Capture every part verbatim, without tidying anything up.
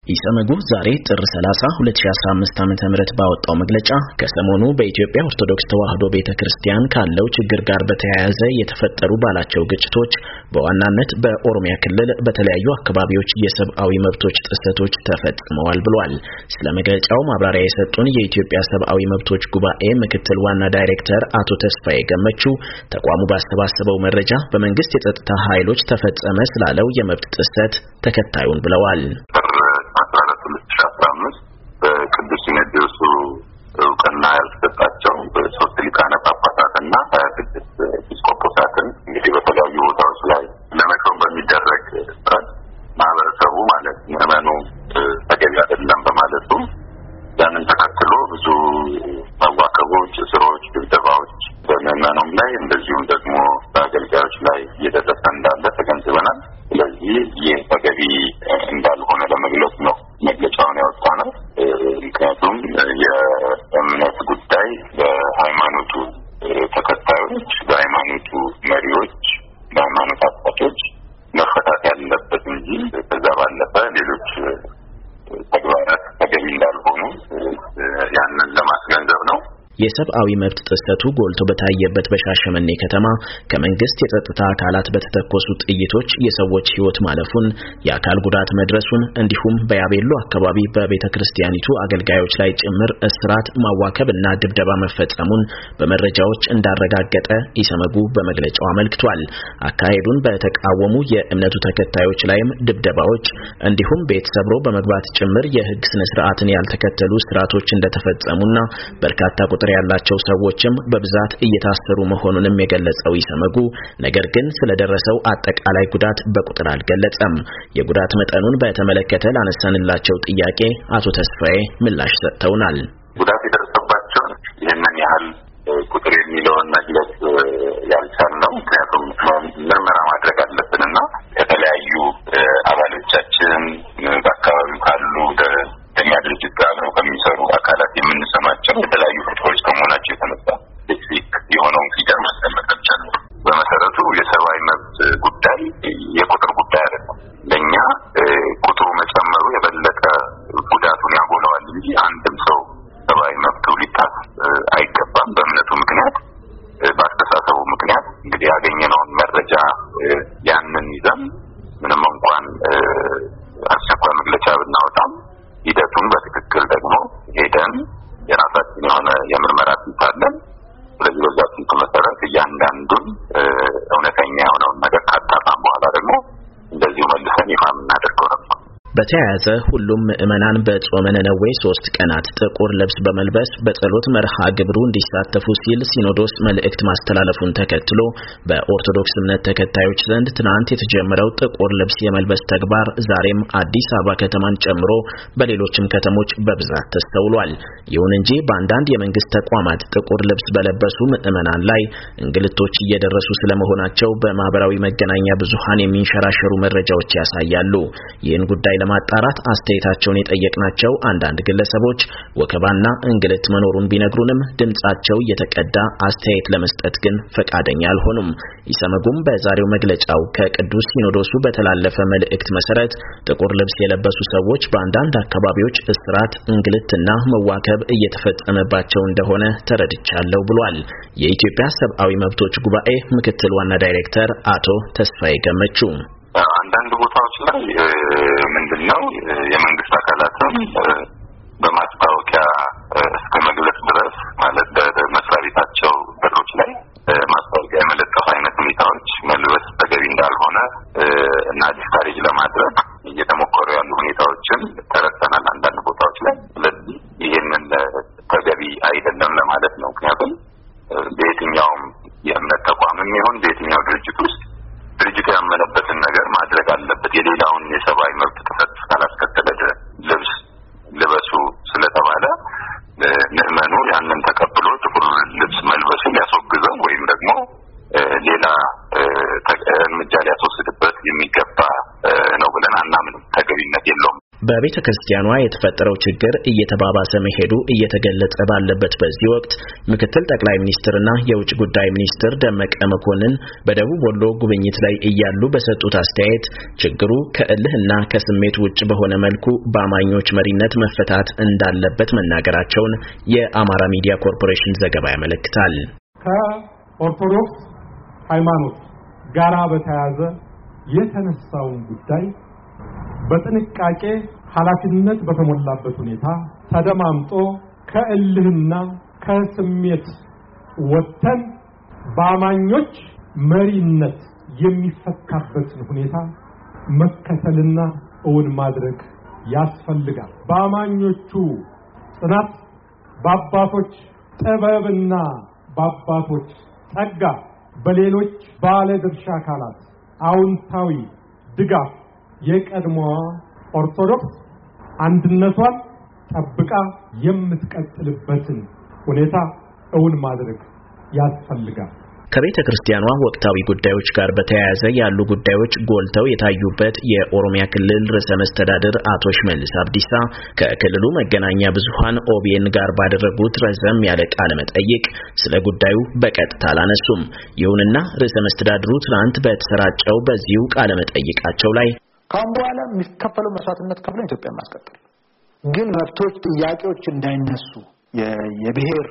ኢሰመጉ ዛሬ ጥር ሰላሳ ሁለት ሺህ አስራ አምስት ዓመተ ምህረት ባወጣው መግለጫ ከሰሞኑ በኢትዮጵያ ኦርቶዶክስ ተዋሕዶ ቤተክርስቲያን ካለው ችግር ጋር በተያያዘ የተፈጠሩ ባላቸው ግጭቶች በዋናነት በኦሮሚያ ክልል በተለያዩ አካባቢዎች የሰብአዊ መብቶች ጥሰቶች ተፈጽመዋል ብሏል። ስለ መግለጫው ማብራሪያ የሰጡን የኢትዮጵያ ሰብአዊ መብቶች ጉባኤ ምክትል ዋና ዳይሬክተር አቶ ተስፋዬ ገመቹ ተቋሙ ባሰባሰበው መረጃ በመንግስት የጸጥታ ኃይሎች ተፈጸመ ስላለው የመብት ጥሰት ተከታዩን ብለዋል። በቅዱስ ሲኖዶሱ እውቅና ያልተሰጣቸው በሶስት ሊቃነ ጳጳሳትና ሀያ ስድስት ኤጲስቆጶሳትን እንግዲህ በተለያዩ ቦታዎች ላይ ለመሾም በሚደረግ ጥረት ማህበረሰቡ ማለት ምዕመኑ ተገቢ አይደለም በማለቱ ያንን ተከትሎ ብዙ መዋከቦች፣ እስሮች፣ ድብደባዎች በምዕመኑም ላይ እንደዚሁም ደግሞ በአገልጋዮች ላይ እየደረሰ እንዳለ ተገንዝበናል። ስለዚህ ይህ ተገቢ እንዳልሆነ ለመግለጽ ነው መግለጫውን ያወጣነው። ምክንያቱም የእምነት ጉዳይ በሃይማኖቱ ተከታዮች፣ በሃይማኖቱ መሪዎች፣ በሃይማኖት አባቶች መፈታት ያለበት እንጂ ከዛ ባለፈ ሌሎች ተግባራት ተገቢ እንዳልሆኑ ያንን ለማስገንዘብ ነው። የሰብአዊ መብት ጥሰቱ ጎልቶ በታየበት በሻሸመኔ ከተማ ከመንግስት የጸጥታ አካላት በተተኮሱ ጥይቶች የሰዎች ሕይወት ማለፉን፣ የአካል ጉዳት መድረሱን እንዲሁም በያቤሎ አካባቢ በቤተክርስቲያኒቱ አገልጋዮች ላይ ጭምር እስራት፣ ማዋከብና ድብደባ መፈጸሙን በመረጃዎች እንዳረጋገጠ ኢሰመጉ በመግለጫው አመልክቷል። አካሄዱን በተቃወሙ የእምነቱ ተከታዮች ላይም ድብደባዎች እንዲሁም ቤት ሰብሮ በመግባት ጭምር የህግ ስነ ስርዓትን ያልተከተሉ እስራቶች እንደተፈጸሙና በርካታ ቁጥር ያላቸው ሰዎችም በብዛት እየታሰሩ መሆኑንም የገለጸው ኢሰመጉ ነገር ግን ስለደረሰው አጠቃላይ ጉዳት በቁጥር አልገለጸም። የጉዳት መጠኑን በተመለከተ ላነሳንላቸው ጥያቄ አቶ ተስፋዬ ምላሽ ሰጥተውናል። ጉዳት የደረሰባቸው ይህንን ያህል ቁጥር የሚለውን መግለጽ ያልቻልነው ምክንያቱም ምርመራ ማድረግ አለብንና ከተለያዩ አባሎቻችን በአካባቢው ካሉ ከኛ ድርጅት ጋር ነው ከሚሰሩ አካላት የምንሰማቸው የተለያዩ ፎቶዎች ከመሆናቸው የተነሳ ስፔሲፊክ የሆነውን ፊገር ማስቀመጥ አልቻልንም። በመሰረቱ የሰብአዊ መብት ጉዳይ የቁጥር ጉዳይ አይደለም። ለእኛ ቁጥሩ መጨመሩ የበለጠ ጉዳቱን ያጎላዋል እንጂ አንድም ሰው ሰብአዊ መብቱ ሊጣስ አይገባም። በእምነቱ ምክንያት፣ በአስተሳሰቡ ምክንያት እንግዲህ ያገኘነውን መረጃ ያንን ይዘን ምንም እንኳን አስቸኳይ መግለጫ ብናወጣም ሂደቱን በትክክል ደግሞ ሄደን የራሳችን የሆነ የምርመራ ስልት አለን። ስለዚህ በዛ ስልት መሰረት እያንዳንዱን እውነተኛ የሆነውን ነገር ካጣራን በኋላ ደግሞ እንደዚሁ መልሰን ይፋ የምናደርገው ነው። በተያያዘ ሁሉም ምዕመናን በጾመ ነነዌ ሶስት ቀናት ጥቁር ልብስ በመልበስ በጸሎት መርሃ ግብሩ እንዲሳተፉ ሲል ሲኖዶስ መልእክት ማስተላለፉን ተከትሎ በኦርቶዶክስ እምነት ተከታዮች ዘንድ ትናንት የተጀመረው ጥቁር ልብስ የመልበስ ተግባር ዛሬም አዲስ አበባ ከተማን ጨምሮ በሌሎችም ከተሞች በብዛት ተስተውሏል። ይሁን እንጂ በአንዳንድ የመንግስት ተቋማት ጥቁር ልብስ በለበሱ ምዕመናን ላይ እንግልቶች እየደረሱ ስለመሆናቸው በማህበራዊ መገናኛ ብዙሃን የሚንሸራሸሩ መረጃዎች ያሳያሉ። ይህን ጉዳይ ለማጣራት አስተያየታቸውን የጠየቅናቸው አንዳንድ ግለሰቦች ወከባና እንግልት መኖሩን ቢነግሩንም ድምጻቸው እየተቀዳ አስተያየት ለመስጠት ግን ፈቃደኛ አልሆኑም። ኢሰመጉም በዛሬው መግለጫው ከቅዱስ ሲኖዶሱ በተላለፈ መልእክት መሰረት ጥቁር ልብስ የለበሱ ሰዎች በአንዳንድ አካባቢዎች እስራት፣ እንግልትና መዋከብ እየተፈጸመባቸው እንደሆነ ተረድቻለሁ ብሏል። የኢትዮጵያ ሰብአዊ መብቶች ጉባኤ ምክትል ዋና ዳይሬክተር አቶ ተስፋዬ ገመቹ አንዳንድ ቦታዎች ላይ ምንድነው የመንግስት አካላትም በማስታወቂያ እስከ መግለጽ ድረስ ማለት በመስሪያ ቤታቸው በሮች ላይ ማስታወቂያ የመለጠፍ አይነት ሁኔታዎች መልበስ ተገቢ እንዳልሆነ እና ዲስካሬጅ ለማድረግ እየተሞከሩ ያሉ ሁኔታዎችን ተረድተናል አንዳንድ ቦታዎች ላይ። ስለዚህ ይህንን ተገቢ አይደለም ለማለት ነው። ምክንያቱም በየትኛውም የእምነት ተቋምም ይሁን በየትኛው ድርጅት ውስጥ ድርጅቱ ያመነበትን ነገር ማድረግ አለበት። የሌላውን የሰብአዊ መብት ጥሰት ካላስከተለ ልብስ በቤተ ክርስቲያኗ የተፈጠረው ችግር እየተባባሰ መሄዱ እየተገለጸ ባለበት በዚህ ወቅት ምክትል ጠቅላይ ሚኒስትርና የውጭ ጉዳይ ሚኒስትር ደመቀ መኮንን በደቡብ ወሎ ጉብኝት ላይ እያሉ በሰጡት አስተያየት ችግሩ ከእልህና ከስሜት ውጭ በሆነ መልኩ በአማኞች መሪነት መፈታት እንዳለበት መናገራቸውን የአማራ ሚዲያ ኮርፖሬሽን ዘገባ ያመለክታል። ከኦርቶዶክስ ሃይማኖት ጋራ በተያያዘ የተነሳውን ጉዳይ በጥንቃቄ ኃላፊነት በተሞላበት ሁኔታ ተደማምጦ ከእልህና ከስሜት ወጥተን በአማኞች መሪነት የሚፈታበትን ሁኔታ መከተልና እውን ማድረግ ያስፈልጋል። በአማኞቹ ጽናት፣ በአባቶች ጥበብና በአባቶች ጸጋ፣ በሌሎች ባለድርሻ አካላት አዎንታዊ ድጋፍ የቀድሞዋ ኦርቶዶክስ አንድነቷን ጠብቃ የምትቀጥልበትን ሁኔታ እውን ማድረግ ያስፈልጋል። ከቤተ ክርስቲያኗ ወቅታዊ ጉዳዮች ጋር በተያያዘ ያሉ ጉዳዮች ጎልተው የታዩበት የኦሮሚያ ክልል ርዕሰ መስተዳድር አቶ ሽመልስ አብዲሳ ከክልሉ መገናኛ ብዙሃን ኦቢኤን ጋር ባደረጉት ረዘም ያለ ቃለ መጠይቅ ስለ ጉዳዩ በቀጥታ አላነሱም። ይሁንና ርዕሰ መስተዳድሩ ትናንት በተሰራጨው በዚሁ ቃለ መጠይቃቸው ላይ ካሁን በኋላ የሚከፈለው መስዋዕትነት ከፍለን ኢትዮጵያ ማስቀጠል ግን መብቶች ጥያቄዎች እንዳይነሱ የብሔር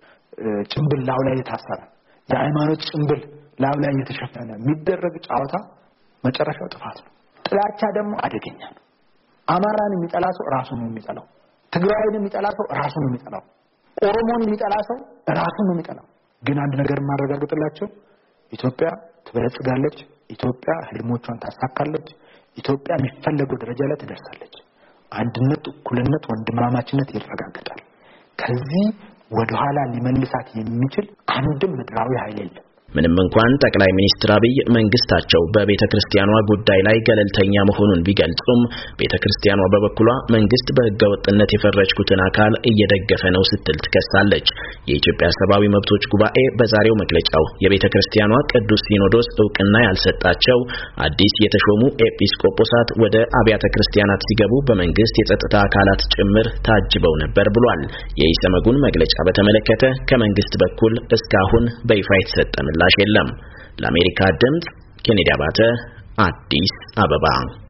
ጭምብል ላው ላይ የታሰረ የሃይማኖት ጭምብል ላው ላይ የተሸፈነ የሚደረግ ጫዋታ መጨረሻው ጥፋት ነው። ጥላቻ ደግሞ አደገኛ ነው። አማራን የሚጠላ ሰው ራሱ ነው የሚጠላው። ትግራይን የሚጠላ ሰው ራሱ ነው የሚጠላው። ኦሮሞን የሚጠላ ሰው ራሱ ነው የሚጠላው። ግን አንድ ነገር ማረጋግጥላችሁ ኢትዮጵያ ትበለጽጋለች። ኢትዮጵያ ህልሞቿን ታሳካለች። ኢትዮጵያ የሚፈለገው ደረጃ ላይ ትደርሳለች። አንድነት፣ እኩልነት፣ ወንድማማችነት ይረጋገጣል። ከዚህ ወደ ኋላ ሊመልሳት የሚችል አንድም ምድራዊ ኃይል የለም። ምንም እንኳን ጠቅላይ ሚኒስትር አብይ መንግስታቸው በቤተ ክርስቲያኗ ጉዳይ ላይ ገለልተኛ መሆኑን ቢገልጹም ቤተ ክርስቲያኗ በበኩሏ መንግስት በህገወጥነት የፈረጅኩትን አካል እየደገፈ ነው ስትል ትከሳለች። የኢትዮጵያ ሰብአዊ መብቶች ጉባኤ በዛሬው መግለጫው የቤተ ክርስቲያኗ ቅዱስ ሲኖዶስ እውቅና ያልሰጣቸው አዲስ የተሾሙ ኤጲስቆጶሳት ወደ አብያተ ክርስቲያናት ሲገቡ በመንግስት የጸጥታ አካላት ጭምር ታጅበው ነበር ብሏል። የኢሰመጉን መግለጫ በተመለከተ ከመንግስት በኩል እስካሁን በይፋ የተሰጠ ምላሽ የለም። ለአሜሪካ ድምጽ ኬኔዲ አባተ አዲስ አበባ